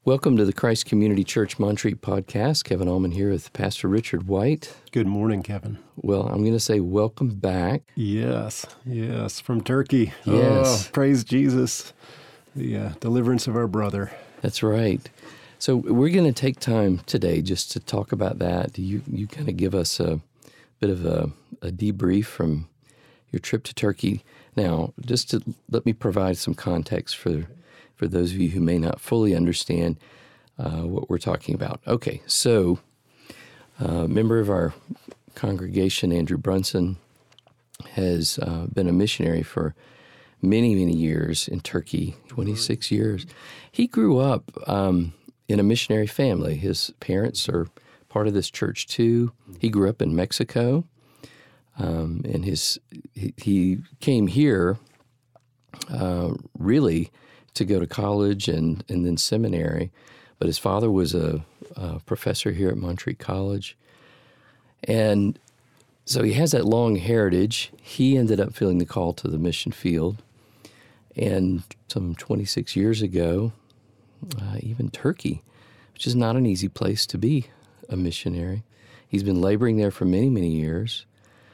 Welcome to the Christ Community Church Montreat podcast. Kevin Allman here with Pastor Richard White. Good morning, Kevin. Well, I'm going to say welcome back. Yes, from Turkey. Yes. Oh, praise Jesus, the deliverance of our brother. That's right. So we're going to take time today just to talk about that. You kind of give us a bit of a debrief from your trip to Turkey. Now, just to let me provide some context for those of you who may not fully understand what we're talking about. Okay, so a member of our congregation, Andrew Brunson, has been a missionary for many, many years in Turkey, 26 years. He grew up in a missionary family. His parents are part of this church too. He grew up in Mexico, and he came here really to go to college and then seminary. But his father was a professor here at Montreat College. And so he has that long heritage. He ended up feeling the call to the mission field. And some 26 years ago, even Turkey, which is not an easy place to be a missionary. He's been laboring there for many, many years.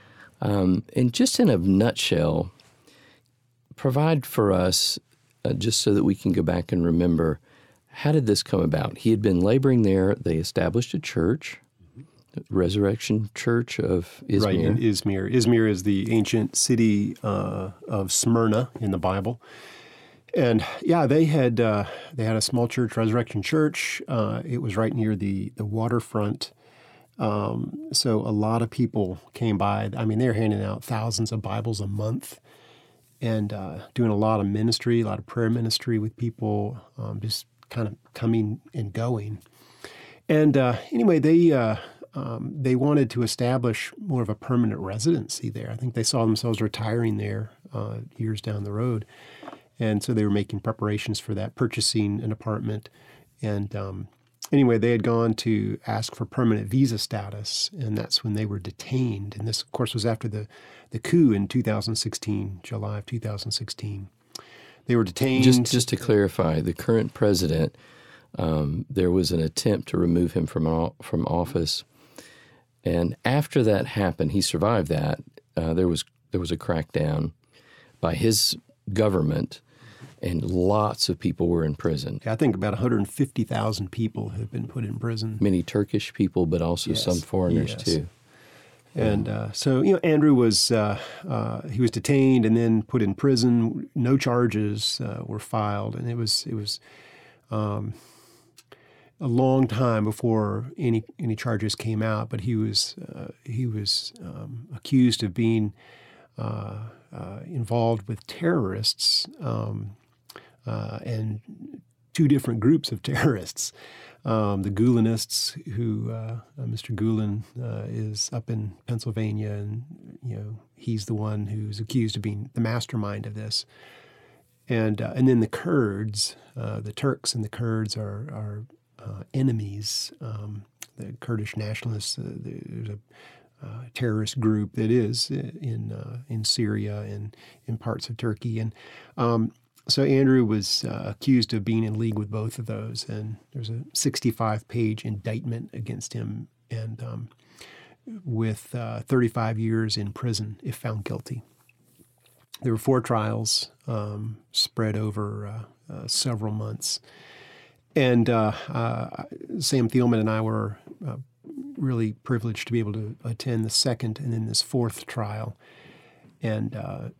And just in a nutshell, provide for us, just so that we can go back and remember, how did this come about? He had been laboring there. They established a church, the Resurrection Church of Izmir. Right, in Izmir. Izmir is the ancient city of Smyrna in the Bible. And yeah, they had a small church, Resurrection Church. It was right near the waterfront. So a lot of people came by. I mean, they were handing out thousands of Bibles a month and doing a lot of ministry, a lot of prayer ministry with people, just kind of coming and going. And anyway, they wanted to establish more of a permanent residency there. I think they saw themselves retiring there years down the road. And so they were making preparations for that, purchasing an apartment. And anyway, they had gone to ask for permanent visa status, and that's when they were detained. And this, of course, was after the coup in 2016, July of 2016. They were detained. Just to clarify, the current president, there was an attempt to remove him from office. And after that happened, he survived that. There was a crackdown by his government, and lots of people were in prison. I think about 150,000 people have been put in prison. Many Turkish people, but also some foreigners too. And so, Andrew was he was detained and then put in prison. No charges were filed, and it was a long time before any charges came out. But he was accused of being involved with terrorists and two different groups of terrorists. The Gulenists, who Mr. Gulen is up in Pennsylvania, and he's the one who's accused of being the mastermind of this. And then the Kurds, the Turks and the Kurds are enemies. The Kurdish nationalists, there's a terrorist group that is in Syria and in parts of Turkey, and so Andrew was accused of being in league with both of those, and there's a 65-page indictment against him, and with 35 years in prison if found guilty. There were 4 trials spread over several months, and Sam Thielman and I were really privileged to be able to attend the second and then this 4th trial, and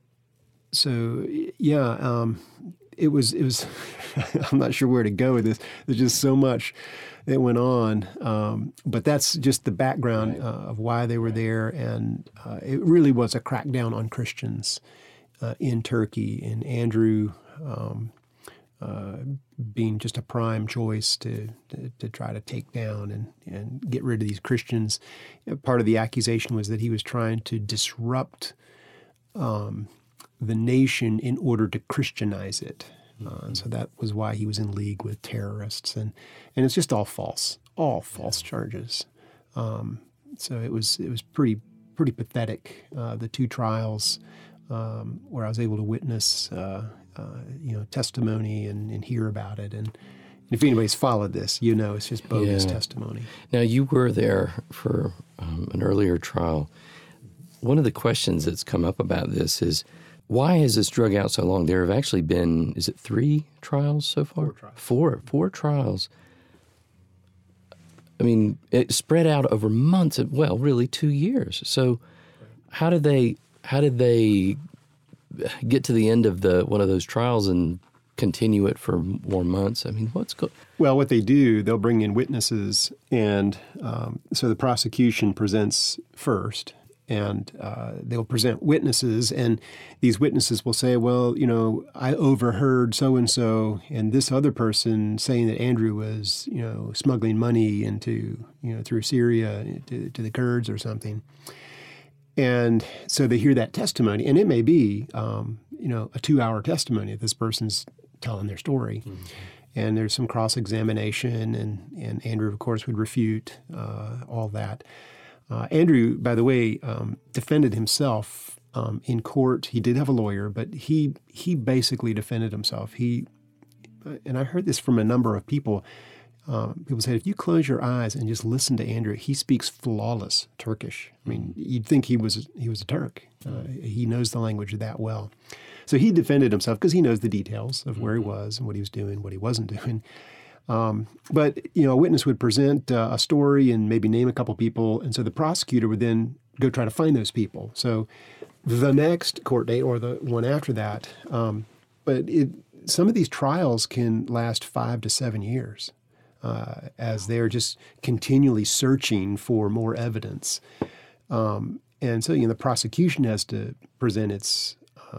it was I'm not sure where to go with this. There's just so much that went on, but that's just the background of why they were there, and it really was a crackdown on Christians in Turkey, and Andrew being just a prime choice to try to take down and get rid of these Christians. Part of the accusation was that he was trying to disrupt the nation in order to Christianize it. And so that was why he was in league with terrorists. And it's just all false charges. So it was pretty pathetic, the 2 trials where I was able to witness testimony and hear about it. If anybody's followed this, it's just bogus Yeah. testimony. Now, you were there for an earlier trial. One of the questions that's come up about this is, why has this drug out so long? There have actually been, is it 3 trials so far? 4 trials. Four trials. I mean, it spread out over months, well, really 2 years. So how did they get to the end of one of those trials and continue it for more months? I mean, Well, what they do, they'll bring in witnesses, and so the prosecution presents first, and they'll present witnesses, and these witnesses will say, well, I overheard so-and-so and this other person saying that Andrew was, smuggling money into, through Syria to the Kurds or something. And so they hear that testimony, and it may be, a 2-hour testimony if this person's telling their story. Mm-hmm. And there's some cross-examination, and Andrew, of course, would refute all that. Andrew, by the way, defended himself in court. He did have a lawyer, but he basically defended himself. And I heard this from a number of people. People said, if you close your eyes and just listen to Andrew, he speaks flawless Turkish. I mean, you'd think he was a Turk. He knows the language that well. So he defended himself because he knows the details of where he was and what he was doing, what he wasn't doing. But a witness would present a story and maybe name a couple people, and so the prosecutor would then go try to find those people. So the next court date or the one after that, some of these trials can last 5 to 7 years as they're just continually searching for more evidence. And so the prosecution has to present its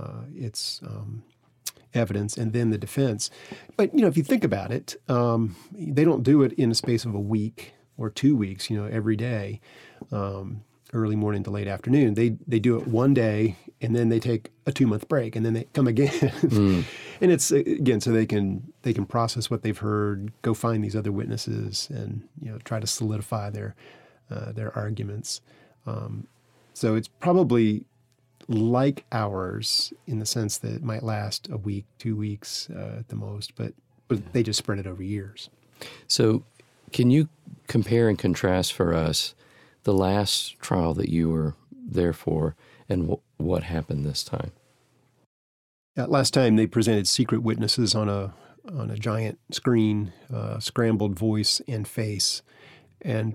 evidence, and then the defense. But, if you think about it, they don't do it in a space of a week or 2 weeks, every day, early morning to late afternoon. They do it one day, and then they take a 2-month break, and then they come again. And it's, again, so they can process what they've heard, go find these other witnesses, and, try to solidify their arguments. So it's probably like ours in the sense that it might last a week, 2 weeks at the most, but they just spread it over years. So can you compare and contrast for us the last trial that you were there for and what happened this time? Last time they presented secret witnesses on a giant screen, scrambled voice and face, and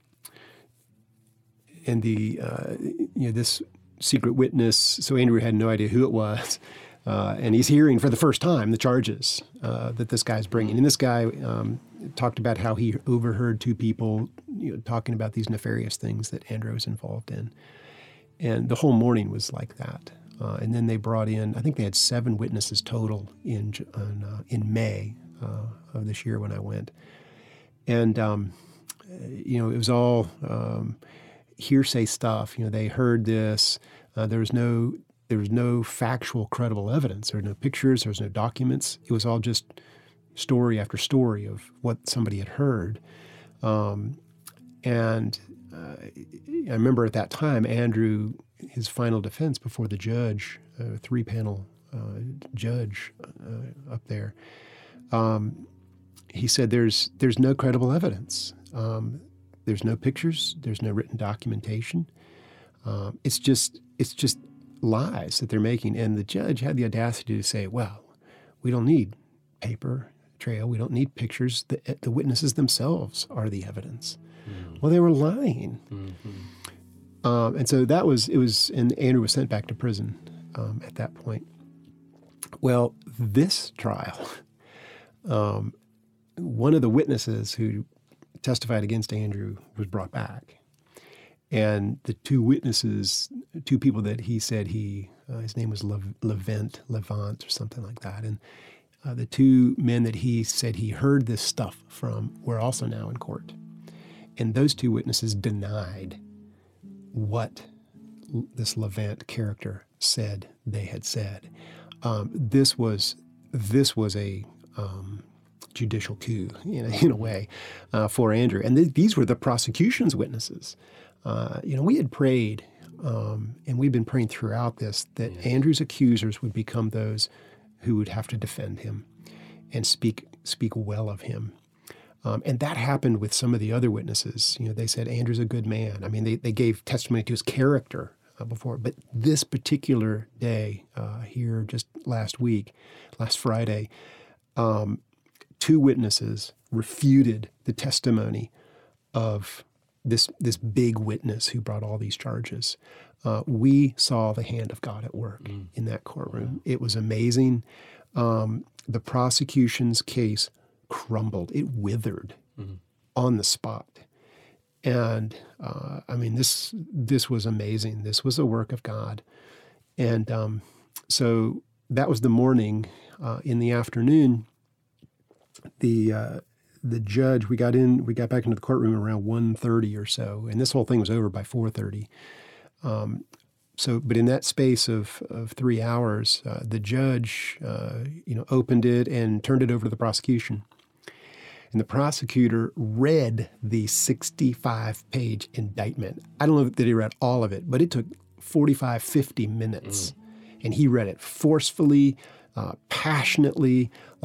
this secret witness, so Andrew had no idea who it was, and he's hearing for the first time the charges that this guy's bringing. And this guy talked about how he overheard 2 people talking about these nefarious things that Andrew was involved in. And the whole morning was like that. And then they brought in, I think they had 7 witnesses total in May of this year when I went. And, it was all hearsay stuff. They heard this. There was no factual, credible evidence. There were no pictures. There was no documents. It was all just story after story of what somebody had heard. And I remember at that time, Andrew, his final defense before the judge, a 3-panel judge up there, he said, "There's no credible evidence. There's no pictures. There's no written documentation. It's just lies that they're making." And the judge had the audacity to say, "Well, we don't need paper trail. We don't need pictures. The witnesses themselves are the evidence." Mm-hmm. Well, they were lying. Mm-hmm. And so and Andrew was sent back to prison at that point. Well, this trial, one of the witnesses who testified against Andrew was brought back. And the 2 witnesses, 2 people that he said his name was Levant or something like that. And the 2 men that he said he heard this stuff from were also now in court. And those 2 witnesses denied what this Levant character said they had said. This was a judicial coup in a way for Andrew. And these were the prosecution's witnesses. We had prayed, and we've been praying throughout this, that Andrew's accusers would become those who would have to defend him. and speak well of him. And that happened with some of the other witnesses. They said, Andrew's a good man. I mean, they gave testimony to his character before. But this particular day here just last Friday, 2 witnesses refuted the testimony of this big witness who brought all these charges. We saw the hand of God at work in that courtroom. It was amazing. The prosecution's case crumbled. It withered on the spot. And this was amazing. This was a work of God. And so that was the morning. In the afternoon, the judge, we got back into the courtroom around 1:30 or so, and this whole thing was over by 4:30. But in that space of 3 hours, the judge, opened it and turned it over to the prosecution. And the prosecutor read the 65-page indictment. I don't know that he read all of it, but it took 45, 50 minutes. And he read it forcefully, passionately,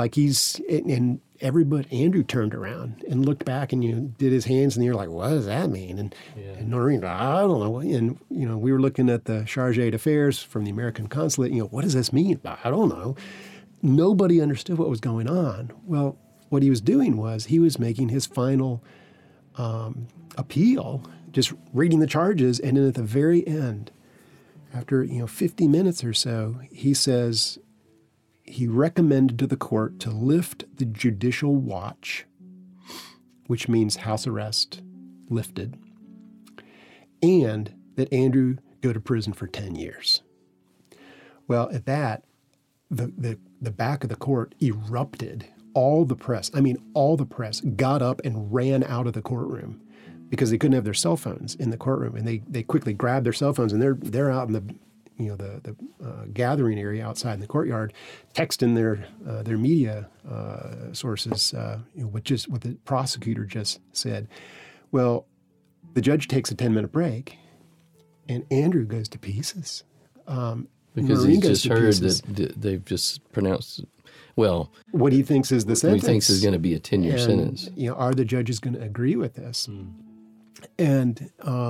and everybody, Andrew turned around and looked back and did his hands in the air like, what does that mean? And Noreen, I don't know. And, we were looking at the charge d'affaires from the American consulate. What does this mean? I don't know. Nobody understood what was going on. Well, what he was doing was he was making his final appeal, just reading the charges. And then at the very end, after 50 minutes or so, he says he recommended to the court to lift the judicial watch, which means house arrest lifted, and that Andrew go to prison for 10 years. Well, at that, the back of the court erupted. All the press got up and ran out of the courtroom because they couldn't have their cell phones in the courtroom, and they quickly grabbed their cell phones and they're out in the gathering area outside in the courtyard, texting their media sources what the prosecutor just said. Well, the judge takes a 10-minute break, and Andrew goes to pieces. Because he's just heard that they've just pronounced. Well, what he thinks is the sentence. What he thinks is going to be a 10-year sentence. Are the judges going to agree with this? And,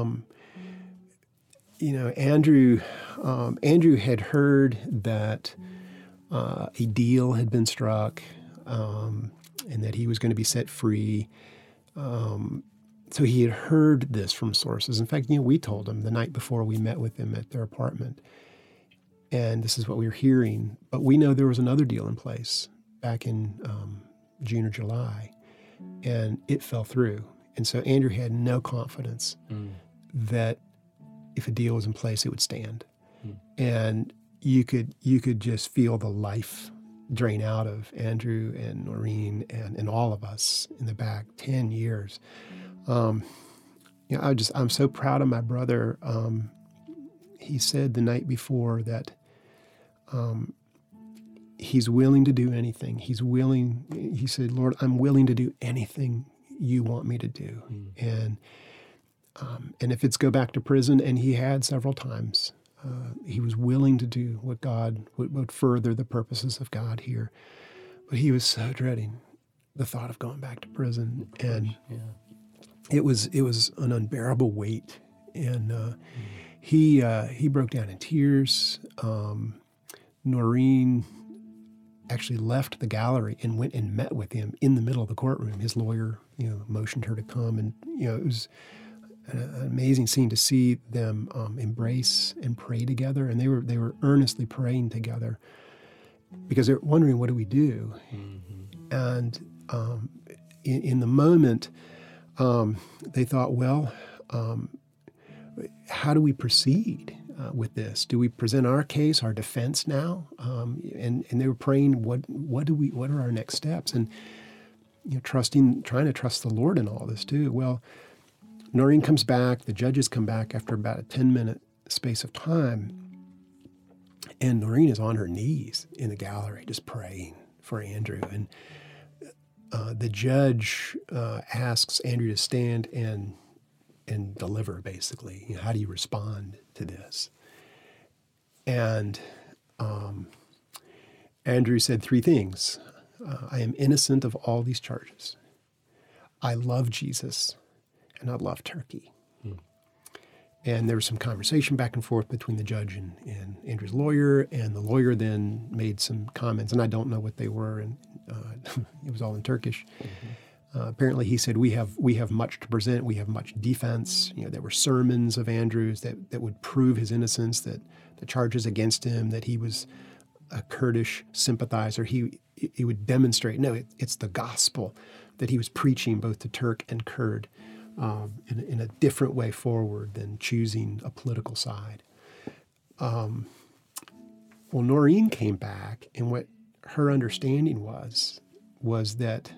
Andrew had heard that a deal had been struck and that he was going to be set free. So he had heard this from sources. In fact, we told him the night before we met with him at their apartment. And this is what we were hearing. But we know there was another deal in place back in June or July, and it fell through. And so Andrew had no confidence that if a deal was in place, it would stand. And you could just feel the life drain out of Andrew and Noreen and all of us in the back. 10 years. I'm so proud of my brother. He said the night before that he's willing to do anything. He said, Lord, I'm willing to do anything you want me to do. And if it's go back to prison, and he had several times, he was willing to do what God would further the purposes of God here. But he was so dreading the thought of going back to prison. And it was an unbearable weight. And he broke down in tears. Noreen actually left the gallery and went and met with him in the middle of the courtroom. His lawyer, motioned her to come, and it was an amazing scene to see them embrace and pray together. And they were earnestly praying together because they're wondering, what do we do? And in the moment, they thought, well, how do we proceed with this? Do we present our case, our defense now? And they were praying, what are our next steps? And trying to trust the Lord in all this too. Well, Noreen comes back. The judges come back after about a 10-minute space of time, and Noreen is on her knees in the gallery, just praying for Andrew. And the judge asks Andrew to stand and deliver, basically. How do you respond to this? And Andrew said three things. I am innocent of all these charges. I love Jesus, and I love Turkey. And there was some conversation back and forth between the judge and Andrew's lawyer, and the lawyer then made some comments, and I don't know what they were, and it was all in Turkish. Apparently, he said, we have much to present. We have much defense. There were sermons of Andrew's that would prove his innocence, that the charges against him, that he was a Kurdish sympathizer. He would demonstrate, no, it's the gospel that he was preaching both to Turk and Kurd in a different way forward than choosing a political side. Well, Noreen came back, and what her understanding was that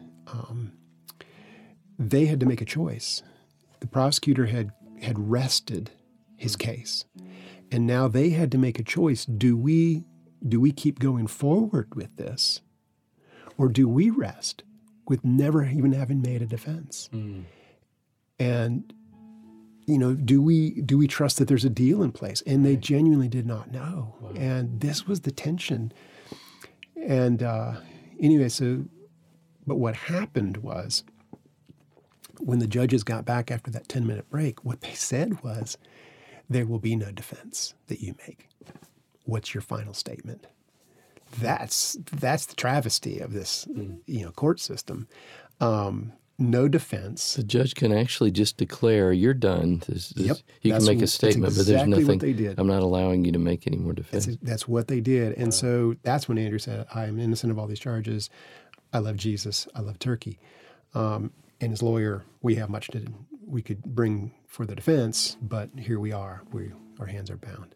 they had to make a choice. The prosecutor had rested his case, and now they had to make a choice. Do we keep going forward with this, or do we rest with never even having made a defense? And do we trust that there's a deal in place? And they genuinely did not know. Wow. And this was the tension. And anyway, but what happened was, when the judges got back after that 10-minute break, what they said was, there will be no defense that you make. What's your final statement? That's the travesty of this court system. No defense. The judge can actually just declare, you're done. Yep. You can make a statement, but there's nothing. What they did. I'm not allowing you to make any more defense. That's what they did. And so that's when Andrew said, I am innocent of all these charges. I love Jesus. I love Turkey. And his lawyer, we have much we could bring for the defense, but here we are. Our hands are bound.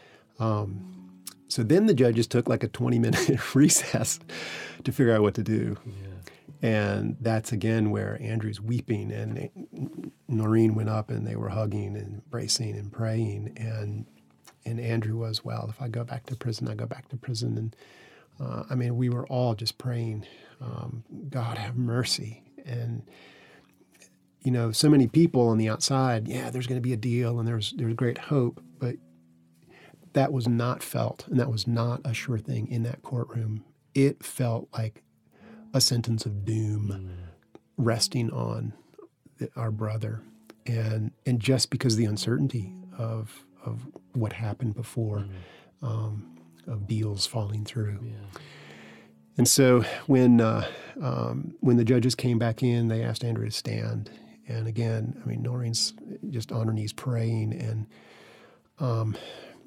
So then the judges took like a 20-minute recess to figure out what to do. Yeah. And that's again where Andrew's weeping, and Noreen went up, and they were hugging and embracing and praying. And Andrew was, well, if I go back to prison, I go back to prison. And we were all just praying, God have mercy. And so many people on the outside, there's going to be a deal, and there's great hope, but that was not felt, and that was not a sure thing in that courtroom. It felt like a sentence of doom resting on our brother, and just because of the uncertainty of what happened before, of deals falling through. Yeah. And so when the judges came back in, they asked Andrew to stand. And again, Noreen's just on her knees praying, and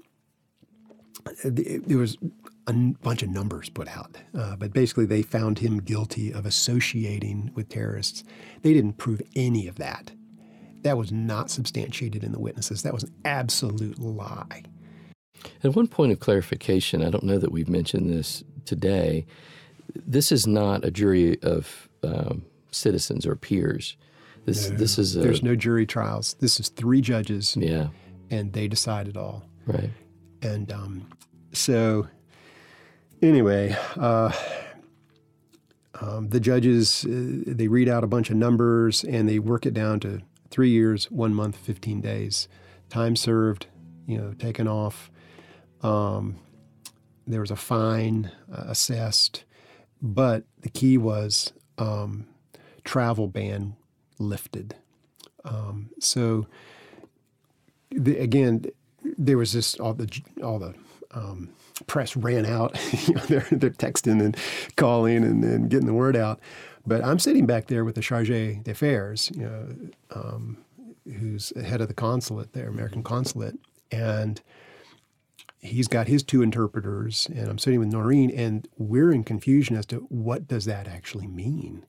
there was a bunch of numbers put out. But basically they found him guilty of associating with terrorists. They didn't prove any of that. That was not substantiated in the witnesses. That was an absolute lie. At one point of clarification, I don't know that we've mentioned this today, this is not a jury of citizens or peers. This is there's no jury trials. This is 3 judges. Yeah. And they decide it all. Right. And so anyway, the judges, they read out a bunch of numbers, and they work it down to 3 years, 1 month, 15 days. Time served, taken off. There was a fine assessed, but the key was travel ban lifted. Again, there was just all the press ran out. They're texting and calling and getting the word out. But I'm sitting back there with the charge d'affaires, who's head of the consulate there, American consulate, and he's got his 2 interpreters, and I'm sitting with Noreen, and we're in confusion as to what does that actually mean.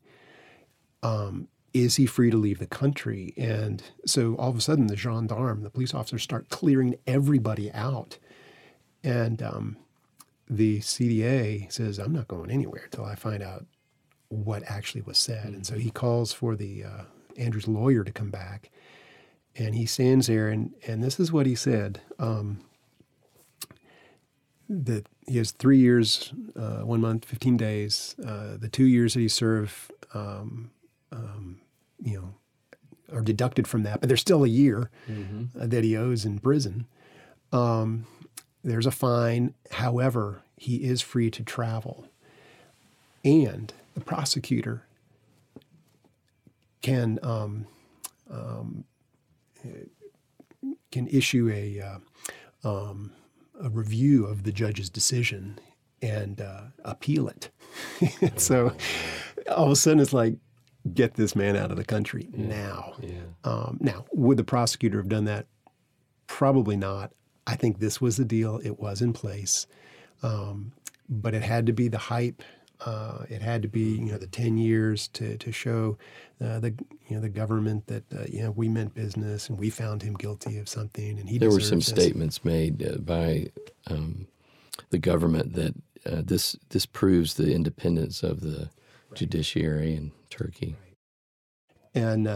Is he free to leave the country? And so all of a sudden, the police officers start clearing everybody out. And the CDA says, I'm not going anywhere until I find out what actually was said. And so he calls for the Andrew's lawyer to come back. And he stands there, and this is what he said. That he has 3 years, 1 month, 15 days. The 2 years that he served, are deducted from that, but there's still a year that he owes in prison. There's a fine. However, he is free to travel. And the prosecutor can issue a review of the judge's decision and appeal it. So all of a sudden it's like, get this man out of the country now. Yeah. Now, would the prosecutor have done that? Probably not. I think this was the deal. It was in place. But it had to be the hype. It had to be, the 10 years to show the government that we meant business and we found him guilty of something, and he There were deserves some this. statements made by the government that this proves the independence of the judiciary in Turkey. And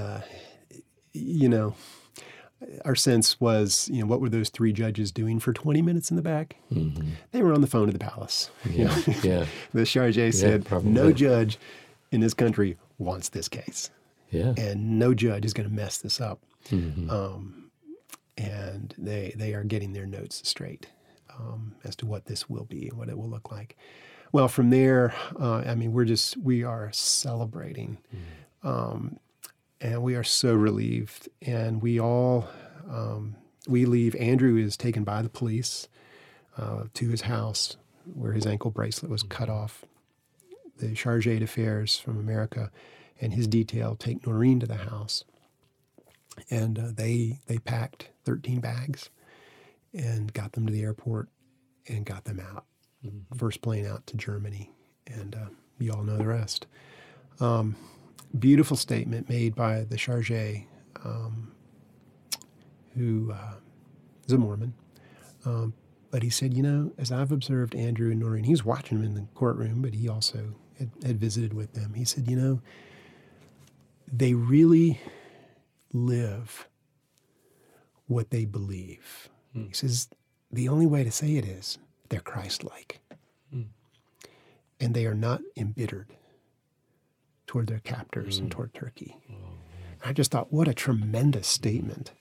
our sense was, what were those three judges doing for 20 minutes in the back? Mm-hmm. They were on the phone at the palace. Yeah, yeah. The Chargé said, probably. no judge in this country wants this case. Yeah. And no judge is going to mess this up. Mm-hmm. And they are getting their notes straight as to what this will be and what it will look like. Well, from there, we are celebrating. And we are so relieved. And we all, we leave. Andrew is taken by the police to his house where his ankle bracelet was cut off. The Chargé d'Affaires from America and his detail take Noreen to the house. And they packed 13 bags and got them to the airport and got them out. Mm-hmm. First plane out to Germany. And you all know the rest. Beautiful statement made by the Chargé, who is a Mormon. But he said, as I've observed Andrew and Noreen, he was watching them in the courtroom, but he also had visited with them. He said, they really live what they believe. Mm. He says, the only way to say it is they're Christ-like. Mm. And they are not embittered toward their captors and toward Turkey. Oh, I just thought, what a tremendous statement.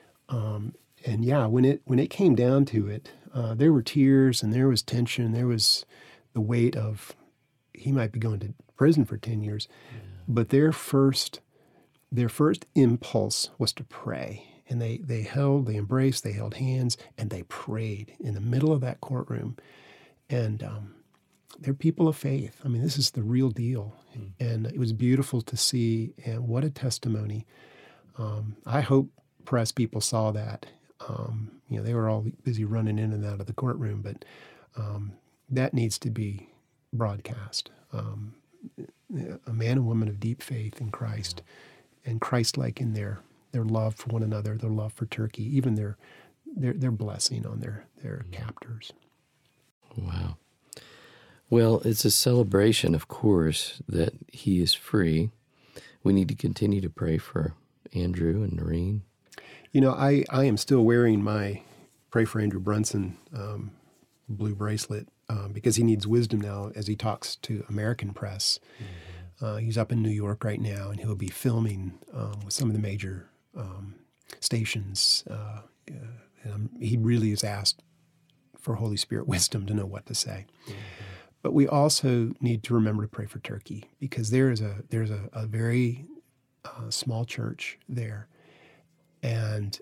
And yeah, when it came down to it, there were tears and there was tension. There was the weight of he might be going to prison for 10 years. Yeah. But their first impulse was to pray. And they embraced, they held hands, and they prayed in the middle of that courtroom. And they're people of faith. I mean, this is the real deal. Mm. And it was beautiful to see, and what a testimony. I hope press people saw that. They were all busy running in and out of the courtroom, but that needs to be broadcast. A man and woman of deep faith in Christ, and Christ-like in their love for one another, their love for Turkey, even their blessing on their captors. Wow. Well, it's a celebration, of course, that he is free. We need to continue to pray for Andrew and Noreen. I am still wearing my Pray for Andrew Brunson blue bracelet because he needs wisdom now as he talks to American press. Mm-hmm. He's up in New York right now, and he'll be filming with some of the major stations. And he really is asked for Holy Spirit wisdom to know what to say. Mm-hmm. But we also need to remember to pray for Turkey, because there's a very small church there. And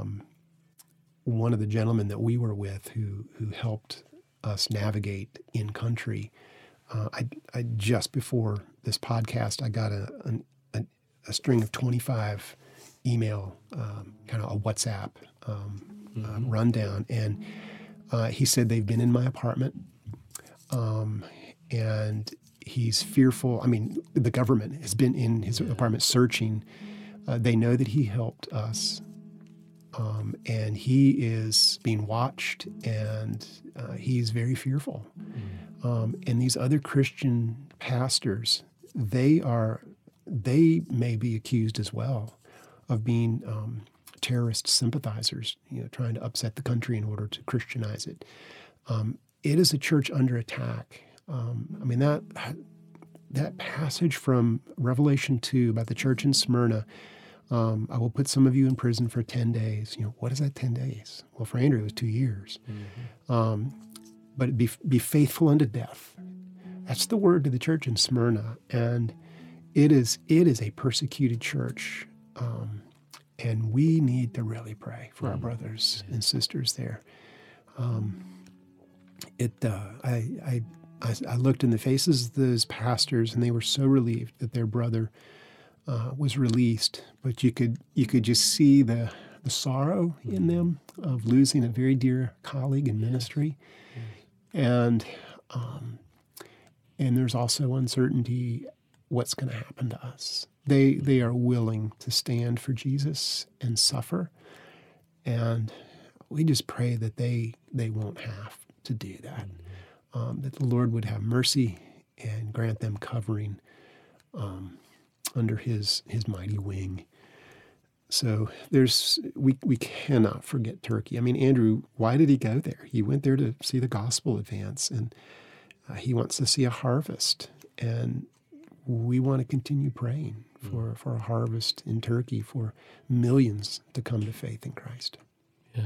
one of the gentlemen that we were with who helped us navigate in country, I just before this podcast, I got a string of 25 email, kind of a WhatsApp rundown. And he said they've been in my apartment. And he's fearful. I mean, the government has been in his apartment searching. They know that he helped us. And he is being watched, and he's very fearful. And these other Christian pastors, they may be accused as well of being terrorist sympathizers, trying to upset the country in order to Christianize it. It is a church under attack. That passage from Revelation 2 about the church in Smyrna, I will put some of you in prison for 10 days. What is that 10 days? Well, for Andrew, it was 2 years. Mm-hmm. But be faithful unto death, That's the word to the church in Smyrna, and it is a persecuted church, and we need to really pray for our brothers and sisters there. I looked in the faces of those pastors, and they were so relieved that their brother was released. But you could just see the sorrow in them of losing a very dear colleague in ministry, and there's also uncertainty what's going to happen to us. They are willing to stand for Jesus and suffer, and we just pray that they won't have to do that. That the Lord would have mercy and grant them covering under His mighty wing. So we cannot forget Turkey. I mean, Andrew, why did he go there? He went there to see the gospel advance, and he wants to see a harvest. And we want to continue praying for a harvest in Turkey, for millions to come to faith in Christ. Yeah.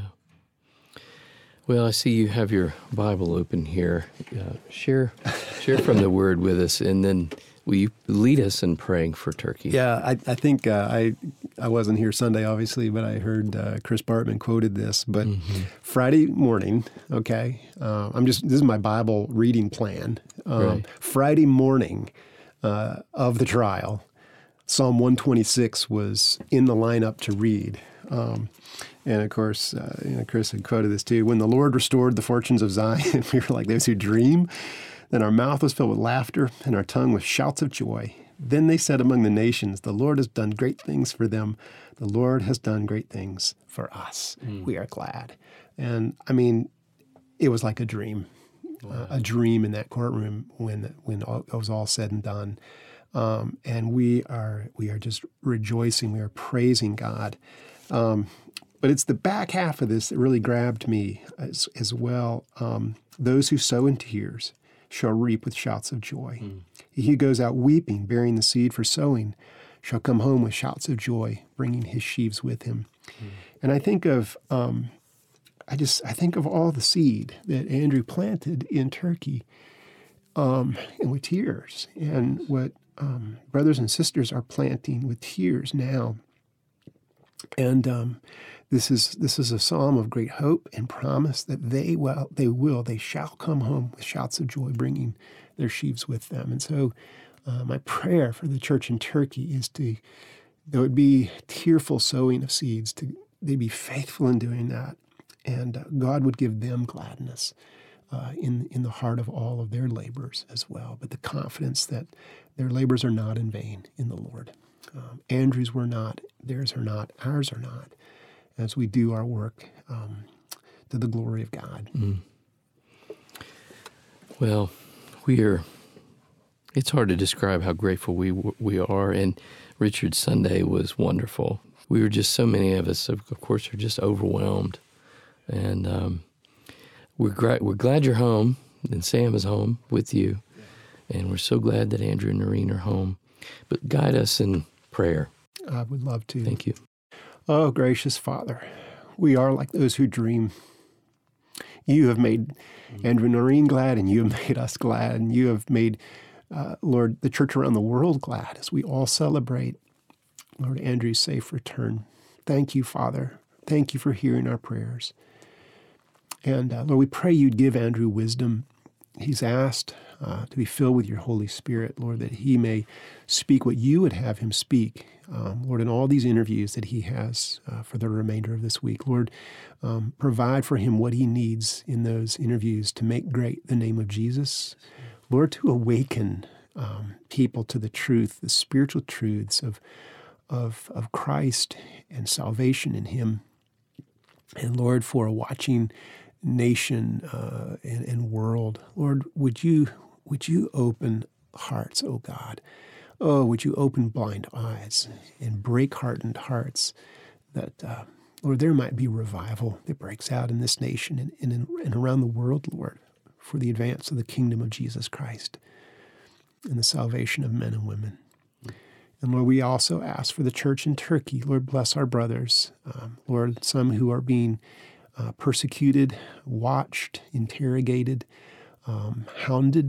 Well, I see you have your Bible open here. Share from the Word with us, and then will you lead us in praying for Turkey? Yeah, I think I wasn't here Sunday, obviously, but I heard Chris Bartman quoted this. But Friday morning, okay, this is my Bible reading plan. Right. Friday morning of the trial, Psalm 126 was in the lineup to read. And of course, Chris had quoted this too. When the Lord restored the fortunes of Zion, we were like those who dream. Then our mouth was filled with laughter and our tongue with shouts of joy. Then they said among the nations, the Lord has done great things for them. The Lord has done great things for us. We are glad. And I mean, it was like a dream, a dream in that courtroom when it was all said and done. And we are just rejoicing. We are praising God. But it's the back half of this that really grabbed me as well. Those who sow in tears shall reap with shouts of joy. He who goes out weeping, bearing the seed for sowing, shall come home with shouts of joy, bringing his sheaves with him. And I think of, I think of all the seed that Andrew planted in Turkey, and with tears, and what brothers and sisters are planting with tears now. And this is a psalm of great hope and promise that they shall come home with shouts of joy, bringing their sheaves with them. And so my prayer for the church in Turkey is there would be tearful sowing of seeds, they'd be faithful in doing that, and God would give them gladness in the heart of all of their labors as well, but the confidence that their labors are not in vain in the Lord. Andrew's were not, theirs are not, ours are not, as we do our work to the glory of God. Well, it's hard to describe how grateful we are, and Richard's Sunday was wonderful. We were just, so many of us, of course, are just overwhelmed, and we're glad you're home, and Sam is home with you, and we're so glad that Andrew and Noreen are home. But guide us in prayer. I would love to. Thank you. Oh, gracious Father, we are like those who dream. You have made Andrew and Noreen glad, and you have made us glad, and you have made, Lord, the church around the world glad as we all celebrate, Lord, Andrew's safe return. Thank you, Father. Thank you for hearing our prayers. And Lord, we pray you'd give Andrew wisdom. He's asked to be filled with your Holy Spirit, Lord, that he may speak what you would have him speak, Lord, in all these interviews that he has for the remainder of this week. Lord, provide for him what he needs in those interviews to make great the name of Jesus. Lord, to awaken people to the truth, the spiritual truths of Christ and salvation in him. And Lord, for a watching nation and world, Lord, would you open hearts, oh God? Oh, would you open blind eyes and break hardened hearts, that, Lord, there might be revival that breaks out in this nation and around the world, Lord, for the advance of the kingdom of Jesus Christ and the salvation of men and women. And Lord, we also ask for the church in Turkey. Lord, bless our brothers. Lord, some who are being persecuted, watched, interrogated, hounded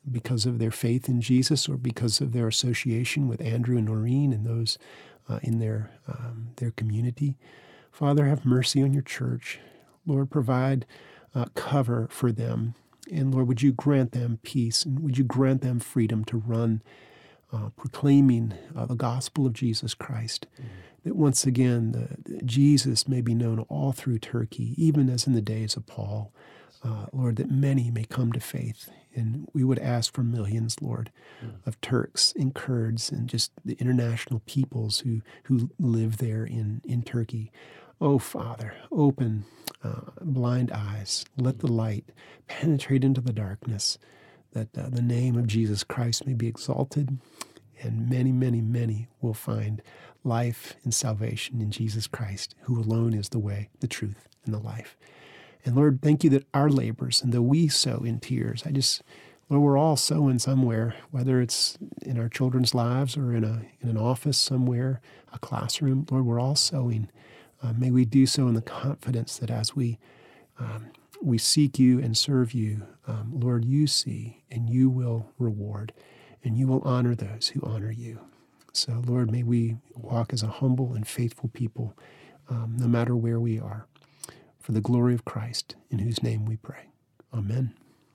because of their faith in Jesus or because of their association with Andrew and Noreen and those in their community. Father, have mercy on your church. Lord, provide cover for them. And Lord, would you grant them peace, and would you grant them freedom to run proclaiming the gospel of Jesus Christ, that once again Jesus may be known all through Turkey, even as in the days of Paul. Lord, that many may come to faith. And we would ask for millions, Lord, of Turks and Kurds and just the international peoples who live there in Turkey. Oh, Father, open blind eyes. Let the light penetrate into the darkness, that the name of Jesus Christ may be exalted, and many, many, many will find life and salvation in Jesus Christ, who alone is the way, the truth, and the life. And Lord, thank you that our labors, and though we sow in tears, Lord, we're all sowing somewhere, whether it's in our children's lives or in an office somewhere, a classroom. Lord, we're all sowing. May we do so in the confidence that as we seek you and serve you, Lord, you see and you will reward, and you will honor those who honor you. So, Lord, may we walk as a humble and faithful people, no matter where we are, for the glory of Christ, in whose name we pray. Amen.